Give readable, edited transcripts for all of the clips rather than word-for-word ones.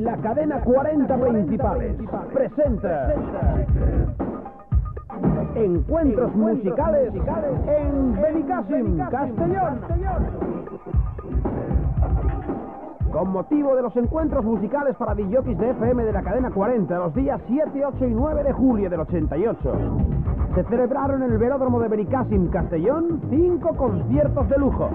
La cadena 40 Principales presenta Encuentros musicales en Benicàssim, Castellón. Con motivo de los encuentros musicales para discjockeys de FM de la cadena 40, los días 7, 8 y 9 de julio del 88, se celebraron en el velódromo de Benicàssim, Castellón, 5 conciertos de lujo.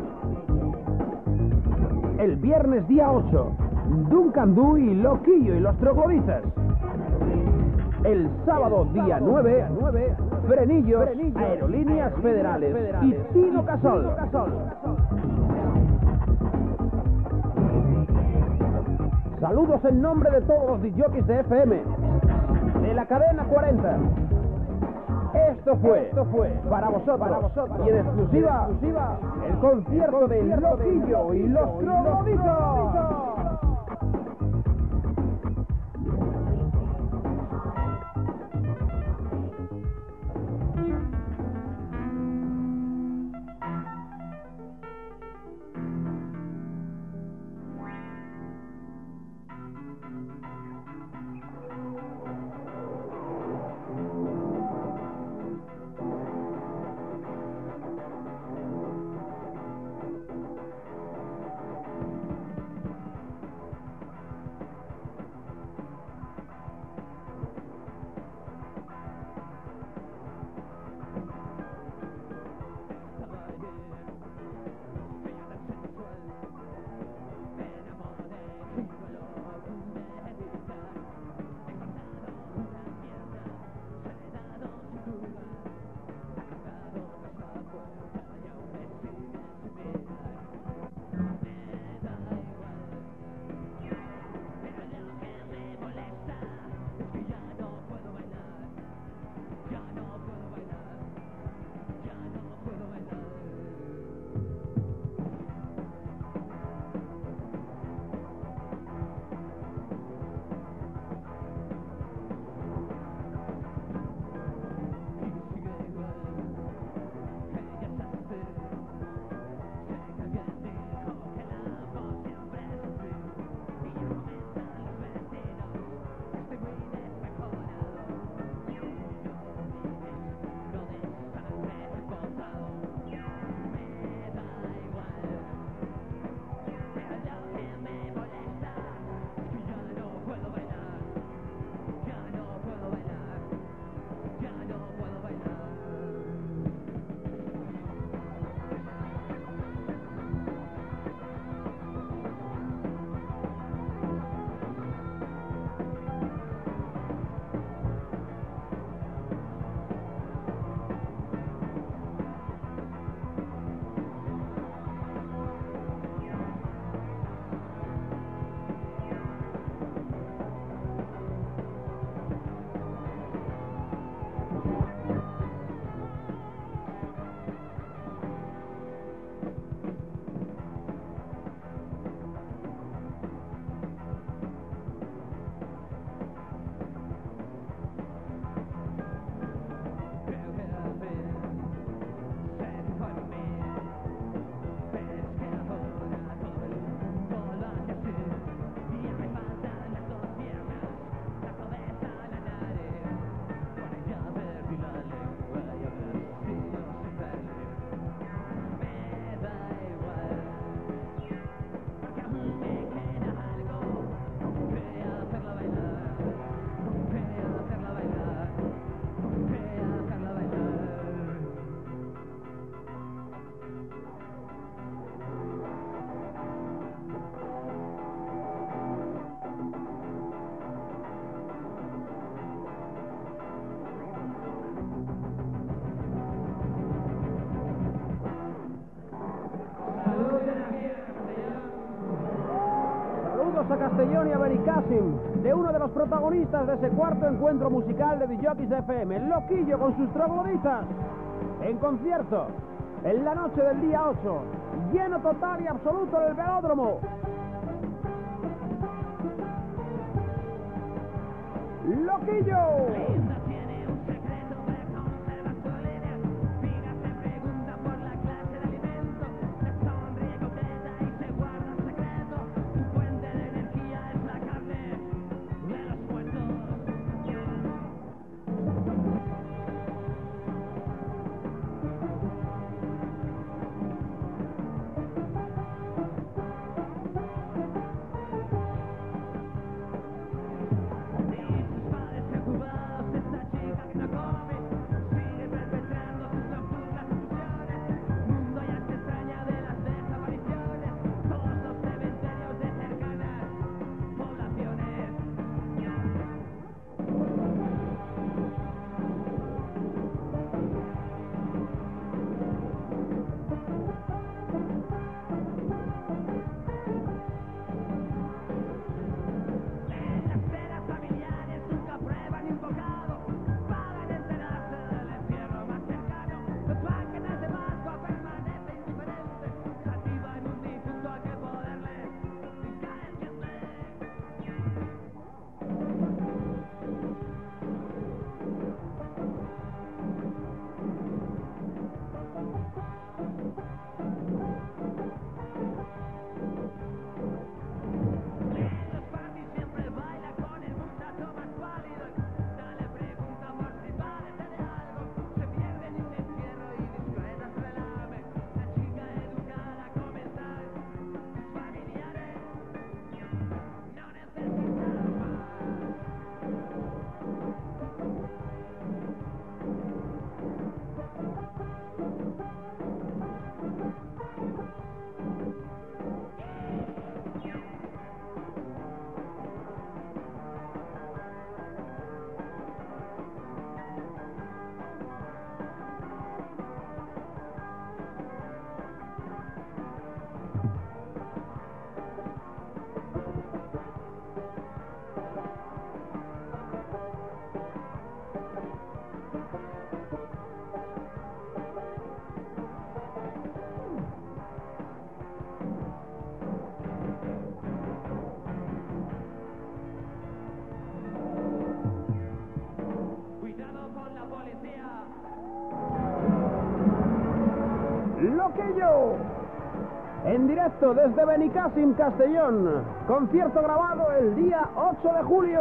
El viernes día 8, Duncan Du y Loquillo y los Trogloditas. El sábado día 9, Frenillos, Aerolíneas Federales y Tino Casol. Saludos en nombre de todos los discjockeys de FM, de la cadena 40. Esto fue para vosotros y en exclusiva el concierto de Loquillo y los Trogloditas. A Castellón y a Benicàssim, de uno de los protagonistas de ese cuarto encuentro musical de discjockeys de FM, Loquillo con sus Trogloditas, en concierto, en la noche del día 8, lleno total y absoluto del velódromo. ¡Loquillo! Loquillo, en directo desde Benicàssim, Castellón, concierto grabado el día 8 de julio.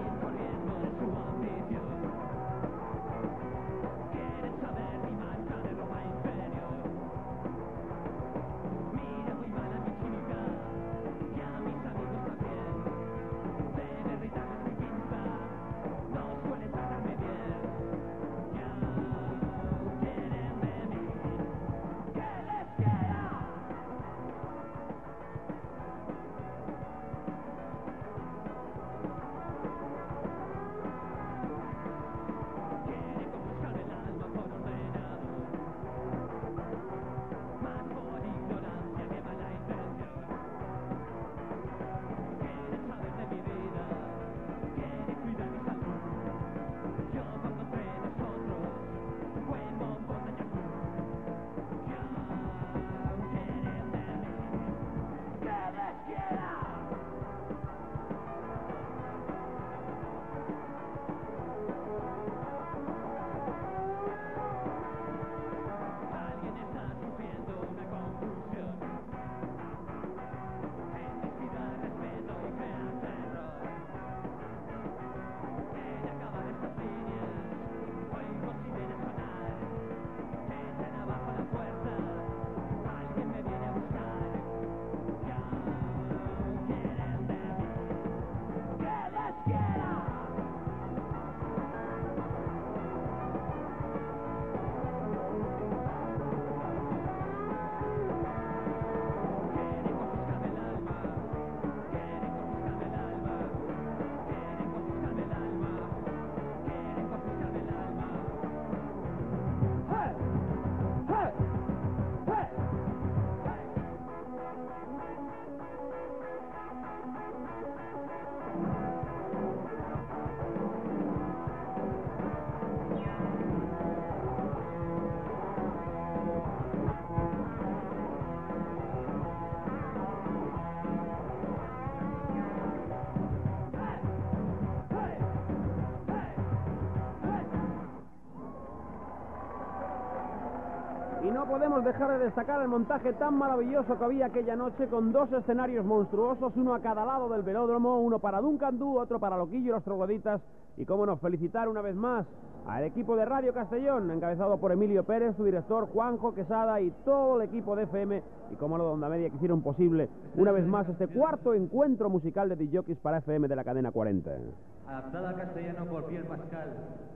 Y no podemos dejar de destacar el montaje tan maravilloso que había aquella noche, con dos escenarios monstruosos, uno a cada lado del velódromo, uno para Duncan Du, otro para Loquillo y los Trogloditas. Y cómo no, felicitar una vez más al equipo de Radio Castellón, encabezado por Emilio Pérez, su director Juanjo Quesada y todo el equipo de FM, y cómo no, de Onda Media, que hicieron posible una vez más este cuarto encuentro musical de DJs para FM de la cadena 40. Adaptada al castellano por Pierre Pascal,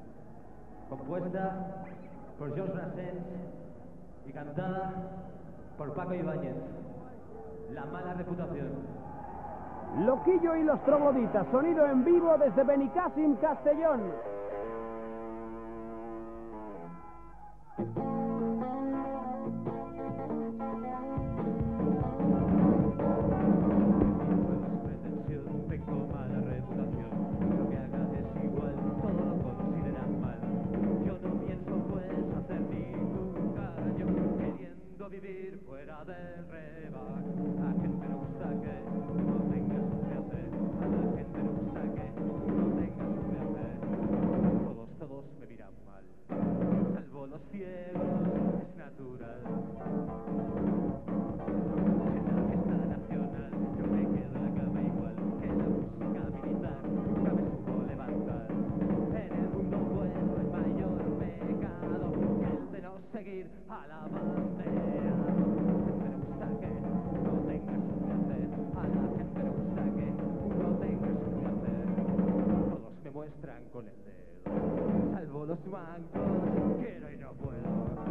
compuesta por Georges Brassens y cantada por Paco Ibáñez. La mala reputación. Loquillo y los Trogloditas, sonido en vivo desde Benicàssim, Castellón. Tengo mala reputación, lo que haga es igual, todo lo consideran mal. Yo no pienso pues hacer ningún gallo, queriendo vivir fuera del rebaño. A la gente le gusta que no tengas que hacer, a la gente le gusta que no tengas que hacer. Todos me miran mal, salvo los ciegos, es natural. el dedo. Salvo los bancos, quiero y no puedo.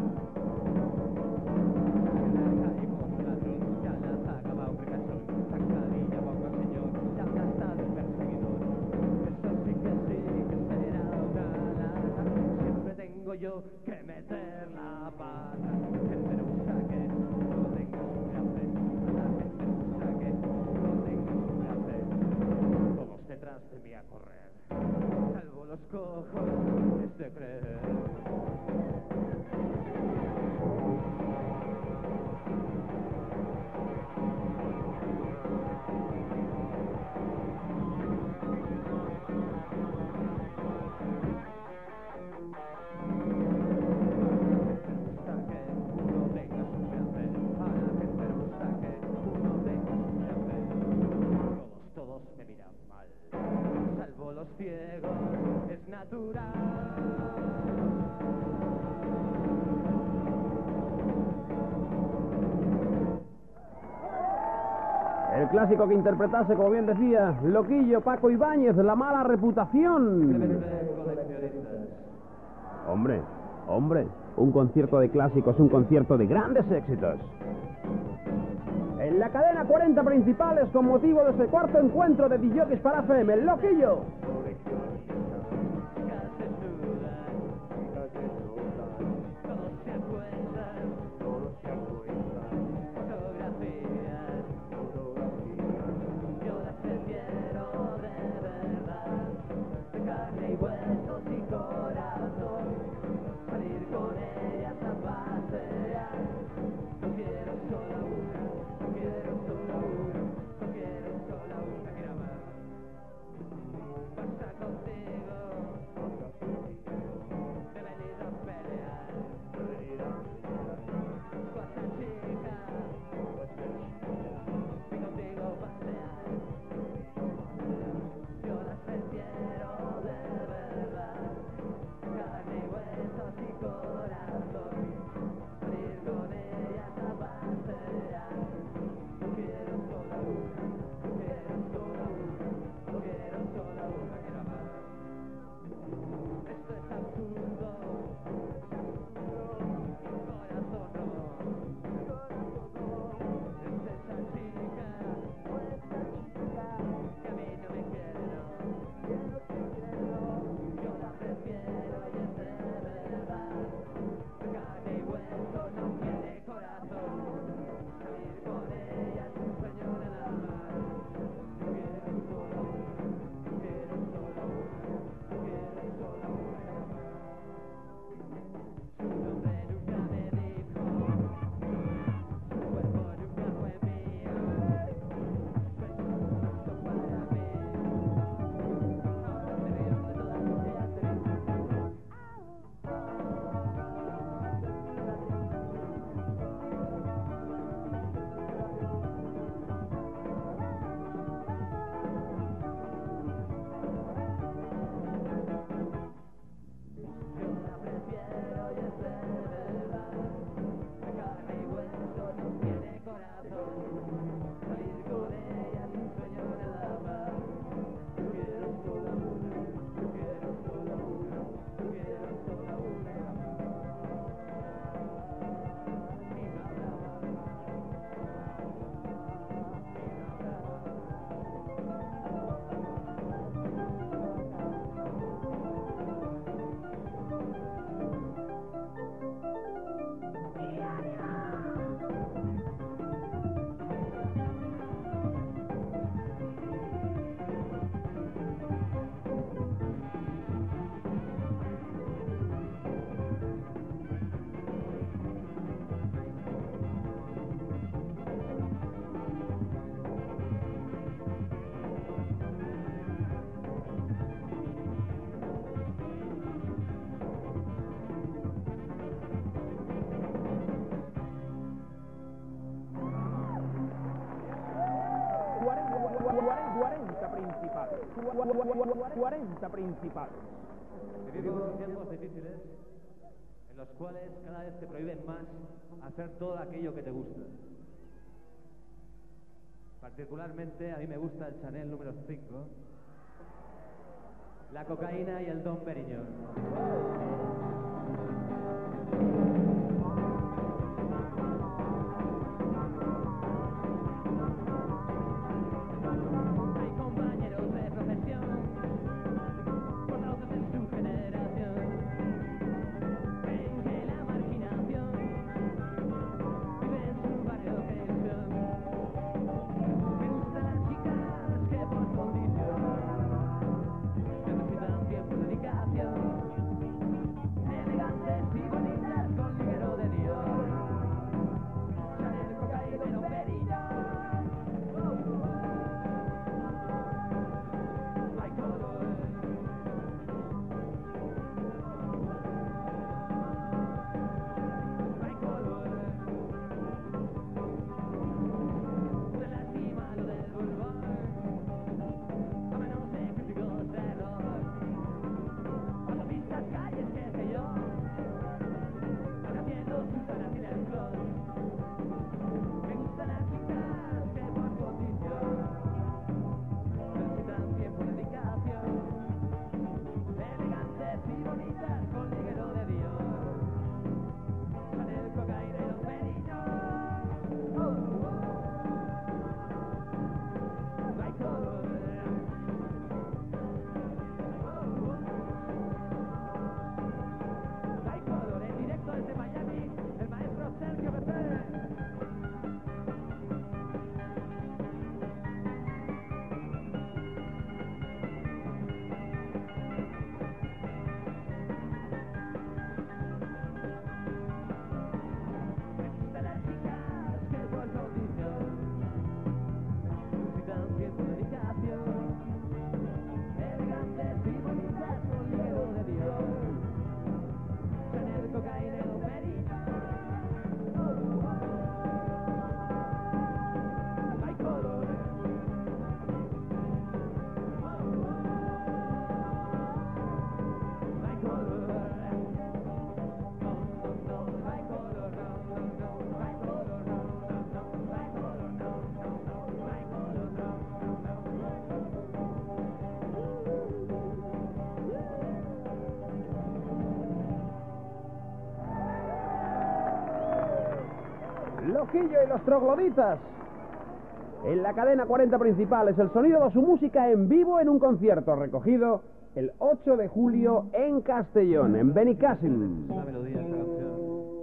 Y contrato, ya las ha acabado Precasón. Zancadilla, guapo señor, ya ha gastado el perseguidor. Eso sí que será una lata. Siempre tengo yo que meter la pata. Gente no gusta que no tengas un café. A la gente no gusta que no tengas un café. Todos detrás de mí a correr. Salvo los cojones de creer. Los ciegos es natural. El clásico que interpretase, como bien decía, Loquillo, Paco Ibáñez, La mala reputación. Hombre, un concierto de clásicos, un concierto de grandes éxitos. En la cadena 40 principales, con motivo de ese cuarto encuentro de DJs para FM, el Loquillo. principales. 40 principales. Vivimos tiempos difíciles en los cuales cada vez te prohíben más hacer todo aquello que te gusta. Particularmente a mí me gusta el Chanel número 5 La cocaína y el Don Periñón. Hay compañeros de profesión, portavoces de su generación, creen que la marginación vive en su barrio pensión. Me gustan las chicas que por condición necesitan tiempo y dedicación, elegantes y bonitas con ligero de Dios, Chanel, cocaína y Don Periñón. Hay color, hay color, de la cima lo del boulevard, a manos de críticos de error, autopistas, calles, qué sé yo, van haciendo sus horas en el clon. Me gustan las chicas que por condición necesitan tiempo y dedicación, elegantes y bonitas con ligero de Dios, Chanel, cocaína y Don Periñón. Hay color, hay color, en directo desde Miami, el maestro Sergio Bercer. Me gustan las chicas que por condición necesitan tiempo y dedicación, elegantes y bonitas con ligero de Dios, Chanel, cocaína y Don Periñón. Hay color, hay color, no, no, no, hay color, no, no, no, hay color, no, no, no, hay color, no, no, no, hay color, Loquillo y los trogloditas. En la cadena 40 principal es el sonido de su música en vivo en un concierto recogido el 8 de julio en Castellón, en Benicàssim. la melodía de esta canción.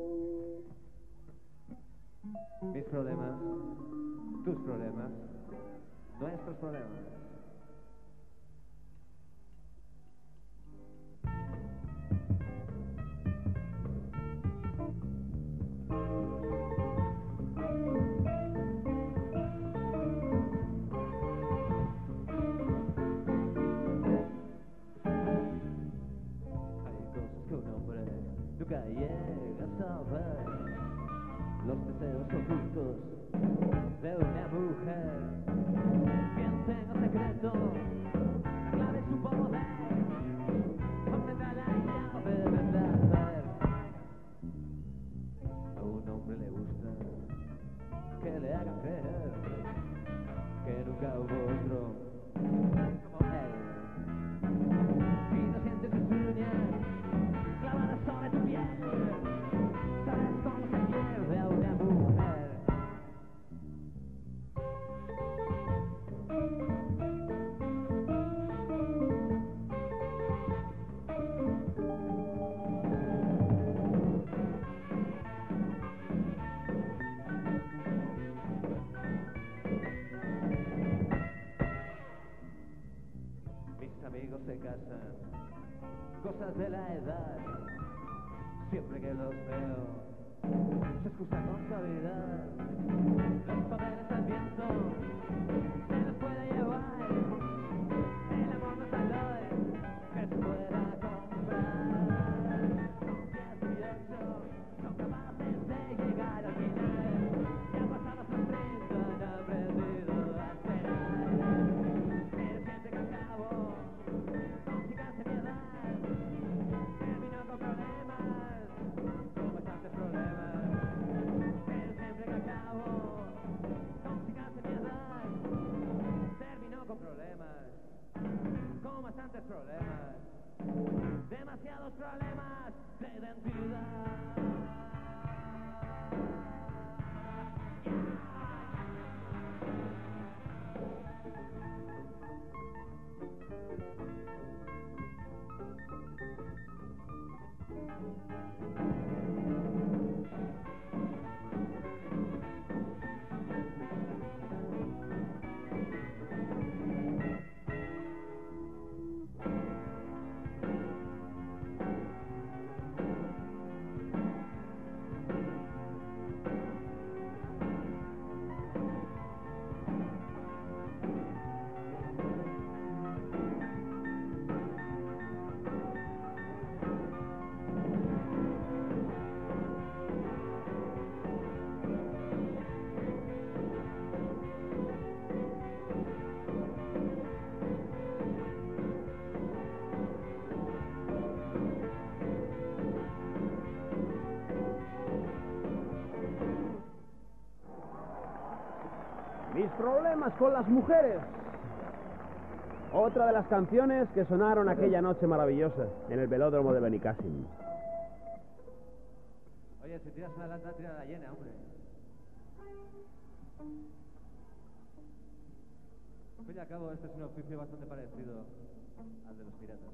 Mis problemas, tus problemas, nuestros problemas. Hay cosas que un hombre nunca llega a saber, los deseos ocultos de una mujer. Quien tenga secreto, la clave es su poder, obtendrá la llave del placer. A un hombre le gusta que le hagan creer que nunca hubo otro como él. Y no sientes sus uñas clavadas sobre tu piel, sabes cómo se pierde a una mujer. Mis amigos se casan, cosas de la edad. Siempre que los veo, se excusa con suavidad. Los poderes del viento se los puede llevar. El amor no es valor que se pueda comprar. Con 18 son capaces de llegar al final. Ya pasados los 30 han aprendido a esperar. Pero siempre que acabo con chicas de mi edad, termino con problemas, con bastantes problemas. Pero siempre que acabo con chicas de mi edad, Mis problemas con las mujeres. Otra de las canciones que sonaron aquella noche maravillosa en el velódromo de Benicàssim. Oye, si tiras una lata, tira la llena, hombre. Al fin y al cabo, este es un oficio bastante parecido al de los piratas.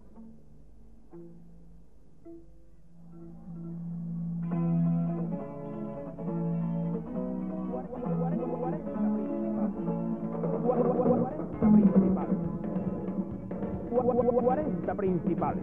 Cuarenta principales.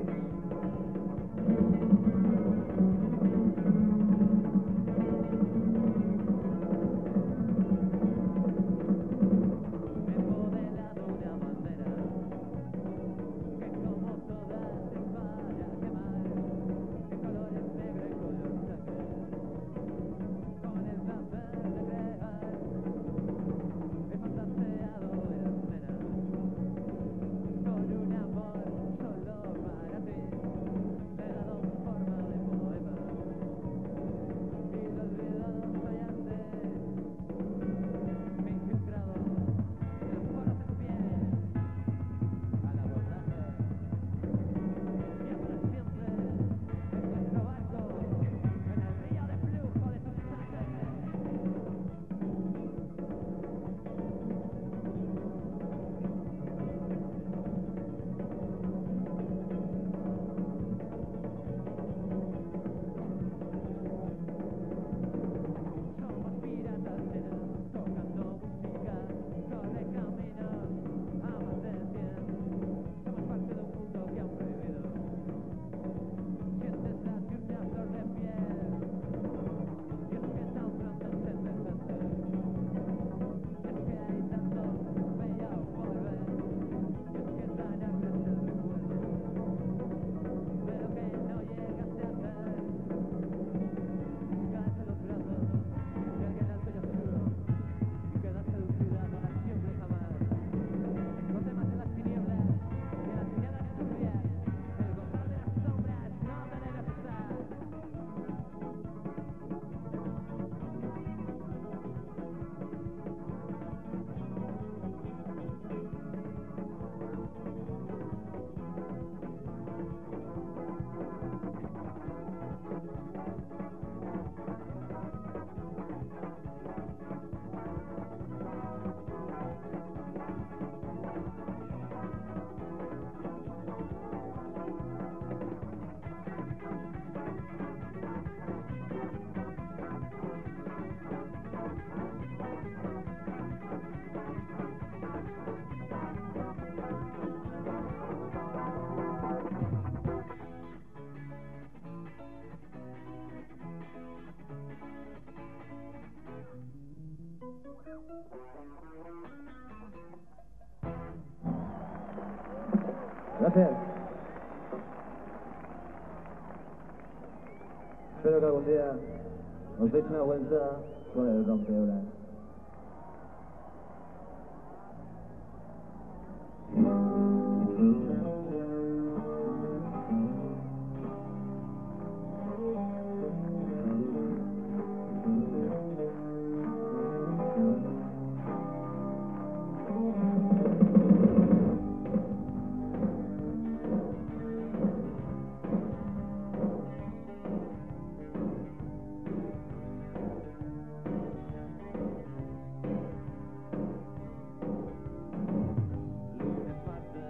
Gracias. Espero que algún día os deis una vuelta con el rompeolas. Lunes, martes,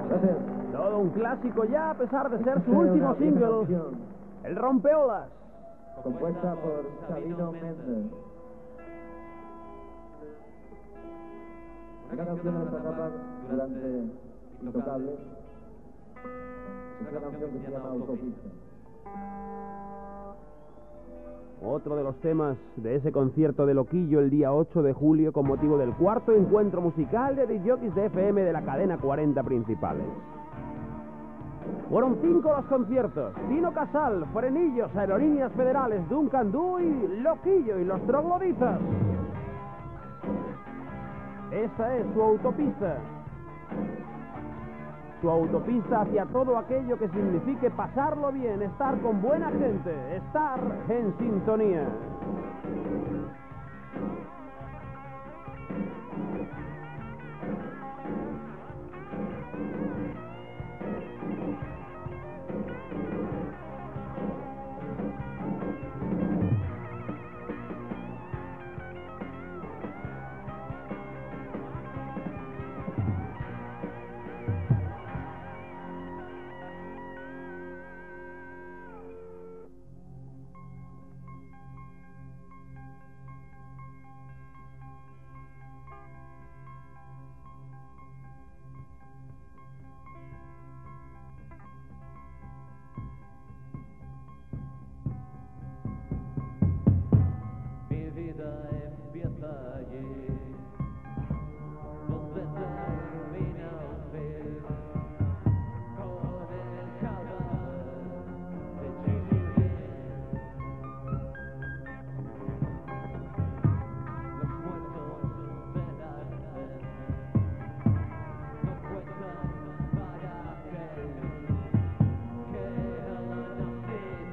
Gracias. Todo un clásico ya a pesar de ser su último single, El Rompeolas. Compuesta por Sabino Méndez. Una canción de nuestra etapa durante Intocable. Es una canción que se llama Autopista. Otro de los temas de ese concierto de Loquillo el día 8 de julio con motivo del cuarto encuentro musical de DJs de FM de la cadena 40 principales. Fueron 5 los conciertos: Tino Casal, Frenillos, Aerolíneas Federales, Duncan Du y Loquillo y los Trogloditas. Esa es su autopista. Su autopista hacia todo aquello que signifique pasarlo bien, estar con buena gente, estar en sintonía. Mi vida empieza allí, donde termina un fin, con el cadáver de Chile. Los muertos del arte no cuentan para aquel que ha nacido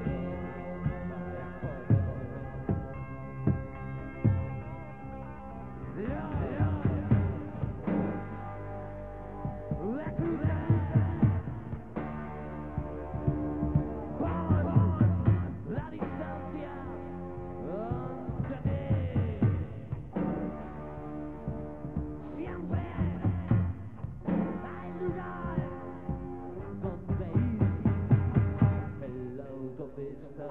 para correr. La distancia ante mí siempre hay lugar donde ir en la autopista.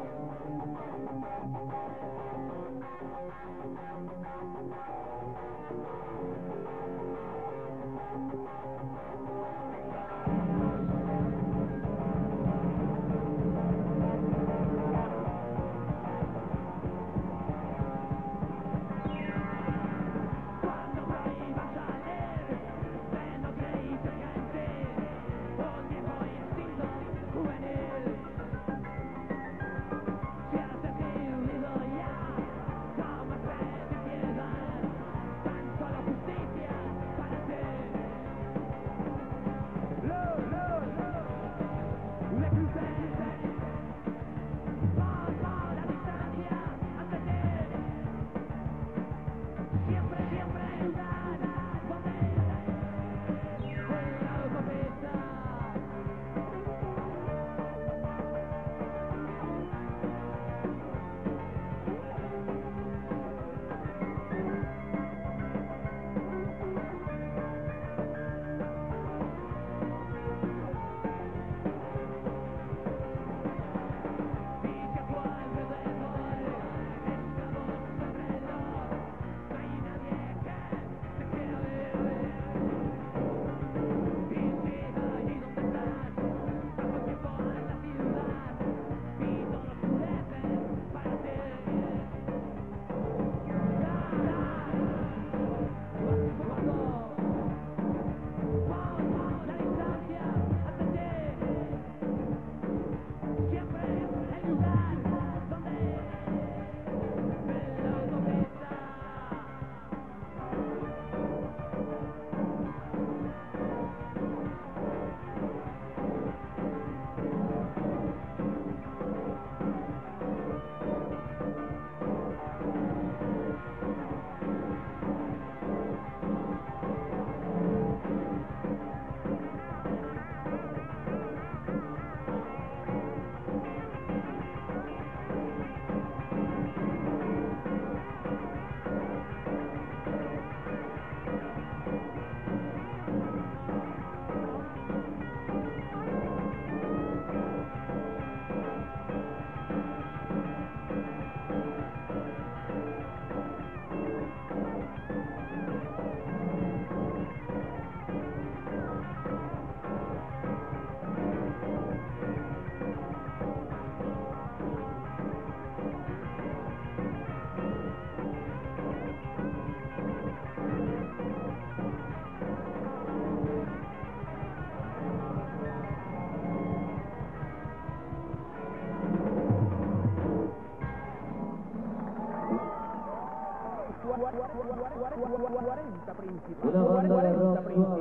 Una banda de rock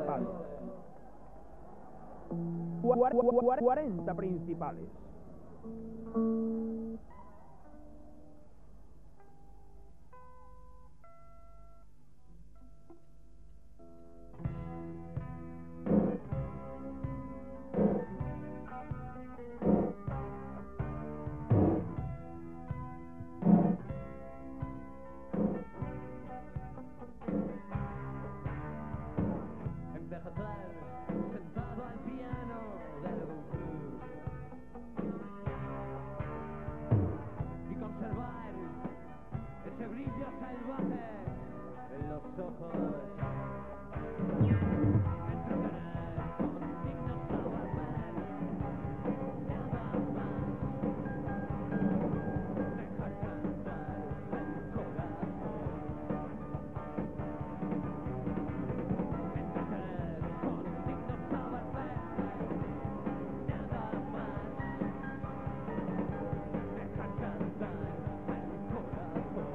40 principales. Sentado al piano de algún club y conservar ese brillo salvaje en los ojos. Entretener con signos saber nada más. Dejar cantar el corazón. Entretener con signos saber nada más. Dejar cantar el corazón.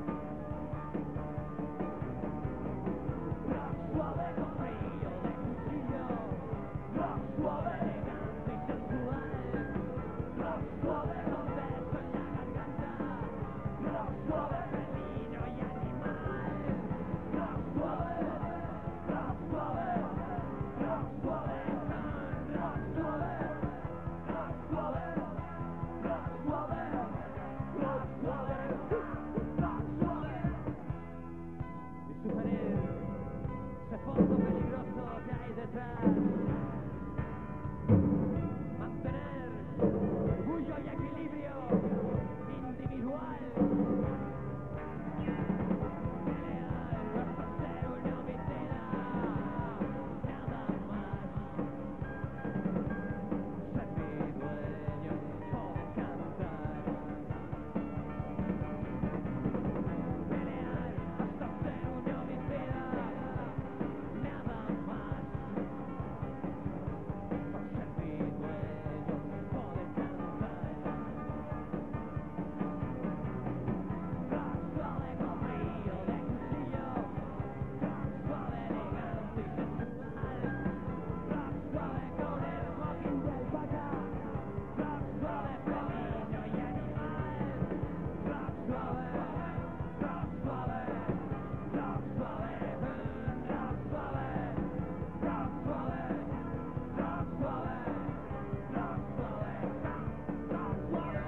Rock suave con brillo de cuchillo. Rock suave, elegante y sensual. Rock suave con beso en la garganta. Rock suave, felino y animal. Rock suave, rock suave, rock suave, rock suave, rock suave, rock suave, rock suave, rock suave. Y sugerir ese fondo peligroso que hay detrás. Mantener orgullo y equilibrio individual. Pelear hasta ser un homicida. Nada más. Ser mi dueño, poder cantar. Pelear hasta ser un homicida. Nada más. Por ser mi dueño, poder cantar. Rock suave con brillo de cuchillo. Rock suave, elegante y sensual. Rock suave con el smoking de alpaca. Rock suave, felino y animal. Rock suave, rock suave, rock suave, rock suave, rock suave, rock suave, rock suave, rock suave.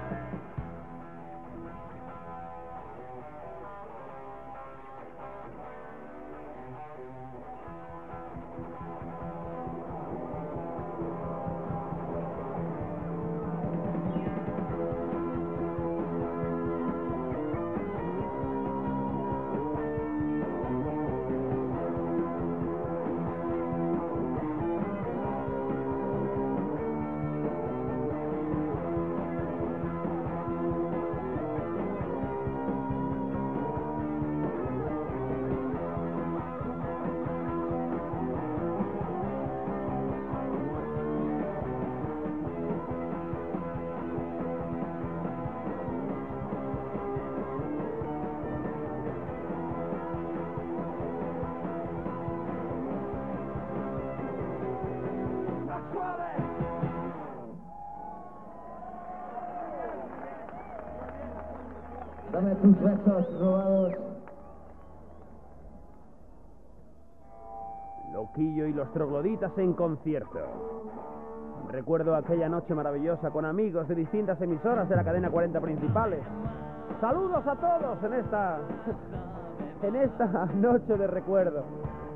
Rock suave. Dame tus besos robados. Loquillo y los trogloditas en concierto. Recuerdo aquella noche maravillosa con amigos de distintas emisoras de la cadena 40 principales. Saludos a todos en esta noche de recuerdo.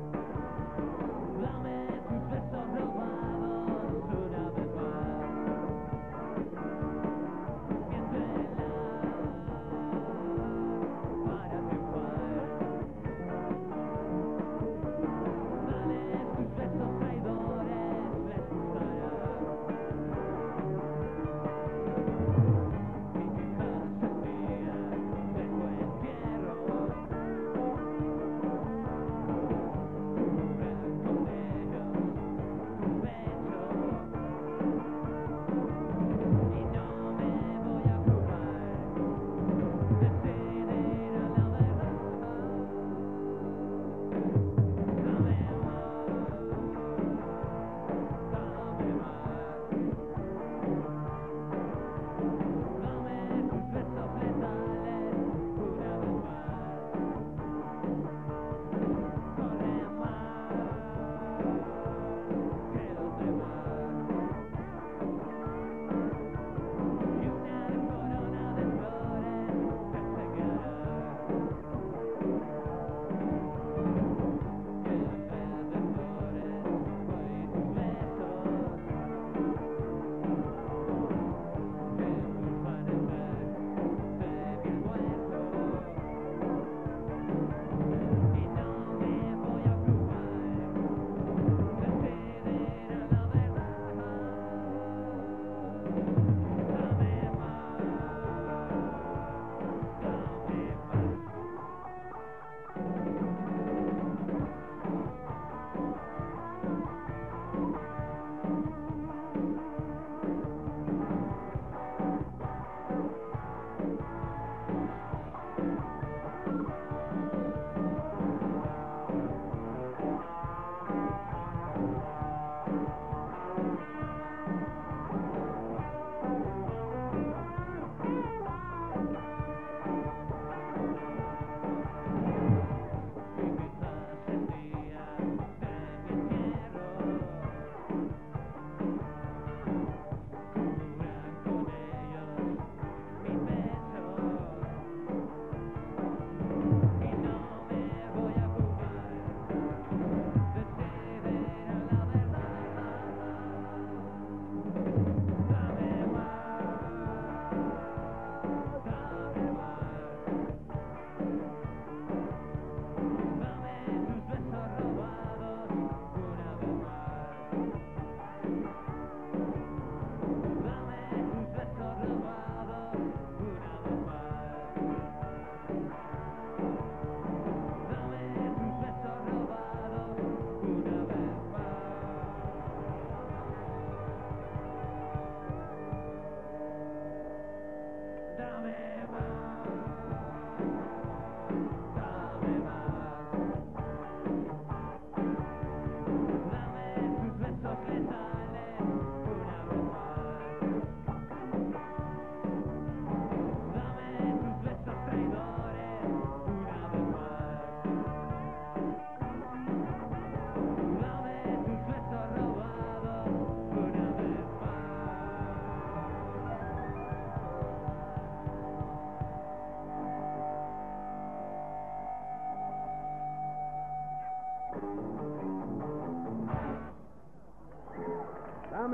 Dame tus besos robados una vez más. Miéntela para triunfar. Dale tus besos traidores, les gustará. Mi hija sentía de tu entierro.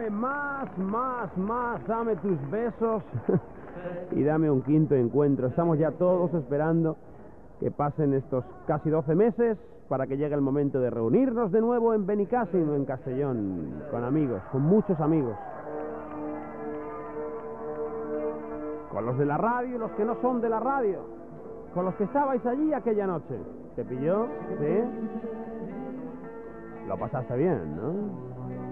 dame más, dame tus besos y dame un quinto encuentro. Estamos ya todos esperando que pasen estos casi 12 meses para que llegue el momento de reunirnos de nuevo en Benicàssim, en Castellón, con amigos, con muchos amigos. Con los de la radio y los que no son de la radio. Con los que estabais allí aquella noche. ¿Te pilló? ¿Sí? Lo pasaste bien, ¿no?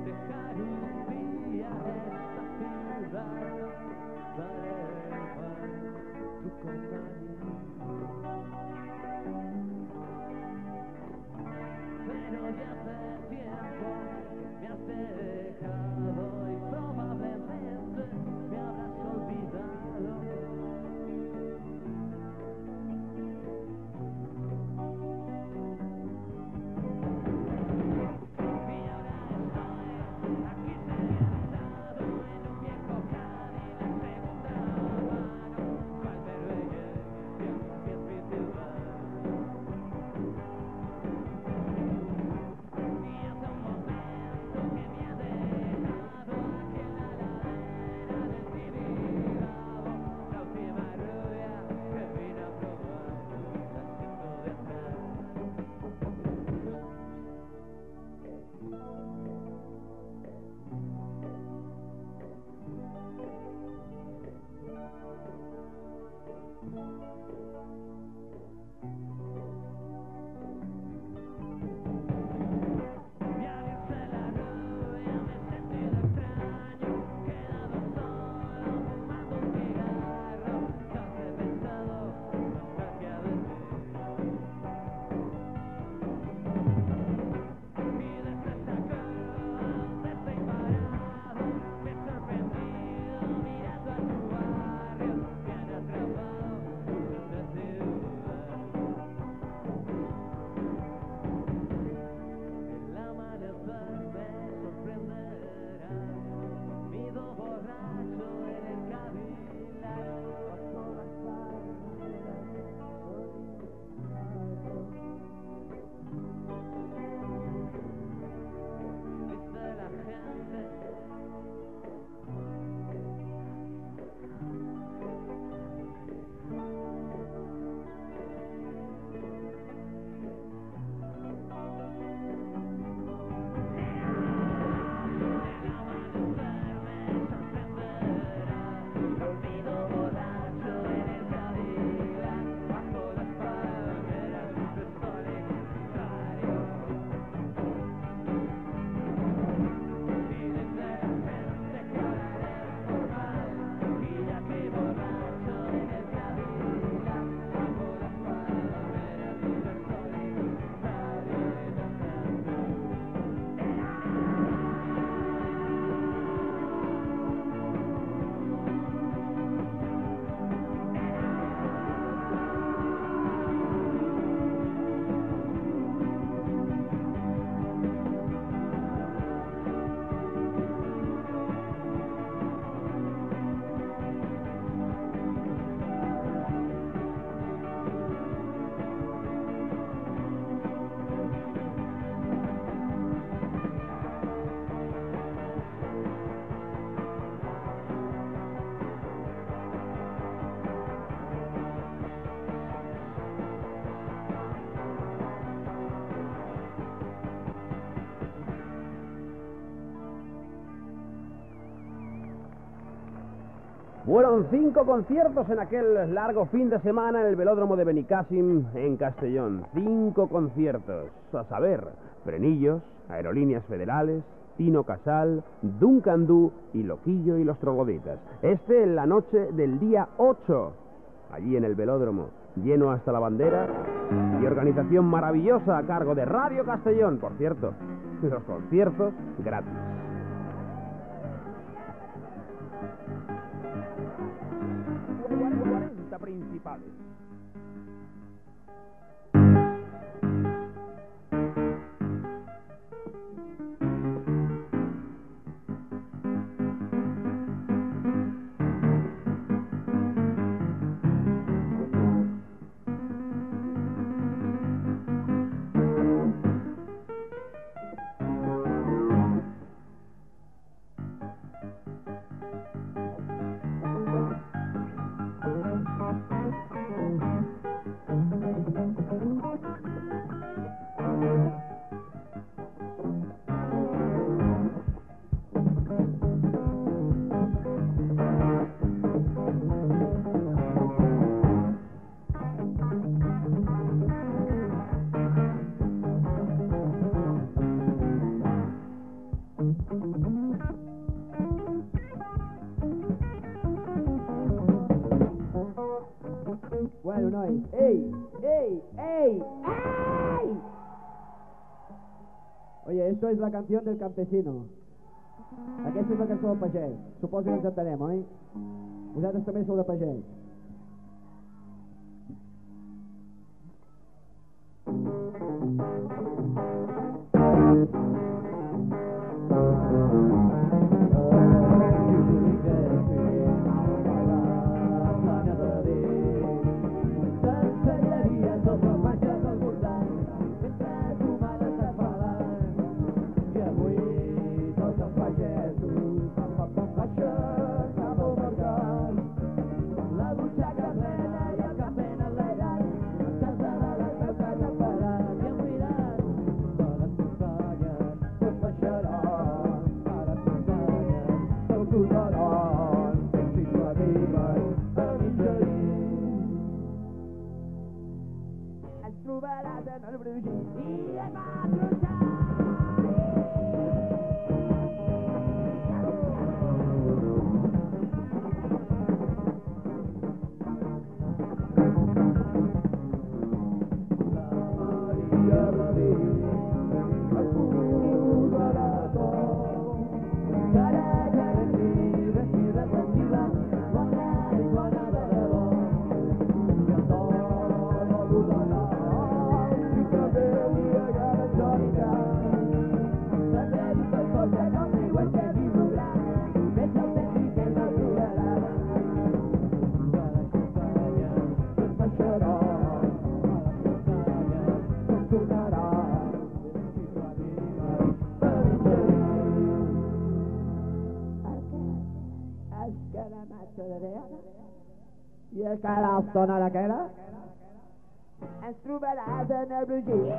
Fueron 5 conciertos en aquel largo fin de semana en el velódromo de Benicàssim, en Castellón. 5 conciertos, a saber, Frenillos, Aerolíneas Federales, Tino Casal, Duncan Du y Loquillo y los Trogloditas. Este en la noche del día 8, allí en el velódromo, lleno hasta la bandera y organización maravillosa a cargo de Radio Castellón, por cierto, los conciertos gratis. Principales. Bueno, nois. ¡Ey! ¡Ey! ¡Ey! ¡Ey! Oye, esto es la canción del campesino. Aquesta és la cançó del pagès. Suposo que ens entenem, oi? Vosaltres també sou de pagès. I a cada estona de que era ens trobaràs en el brugir.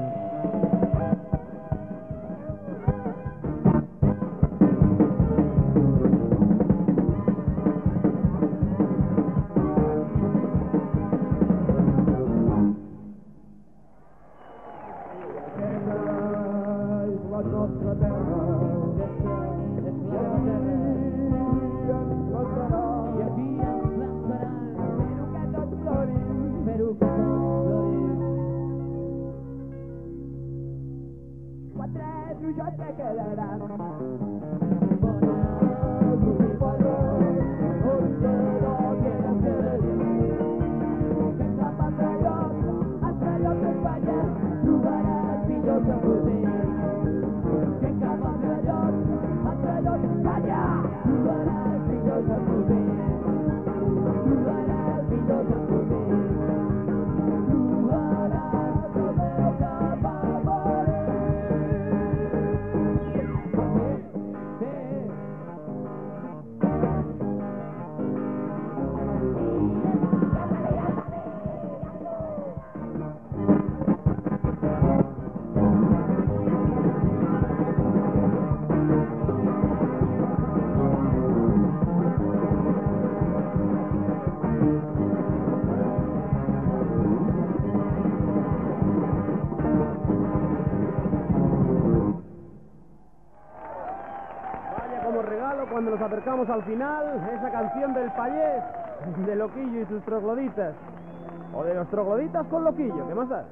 Cuando nos acercamos al final, esa canción del payés, de Loquillo y sus trogloditas, o de los trogloditas con Loquillo, ¿qué más da?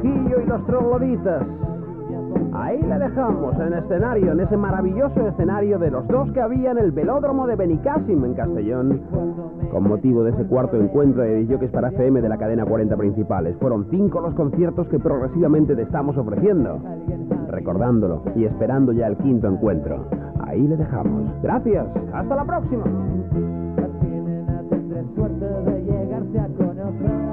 Trujillo y los Trogloditas. Ahí le dejamos en escenario, en ese maravilloso escenario de los dos que había en el velódromo de Benicàssim en Castellón, con motivo de ese cuarto encuentro de disc jockeys para FM de la cadena 40 principales. Fueron 5 los conciertos que progresivamente te estamos ofreciendo, recordándolo y esperando ya el 5.º encuentro. Ahí le dejamos. Gracias, hasta la próxima. Tendré suerte de llegarse a conocer.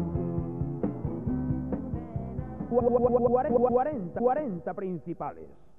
Cuarenta principales.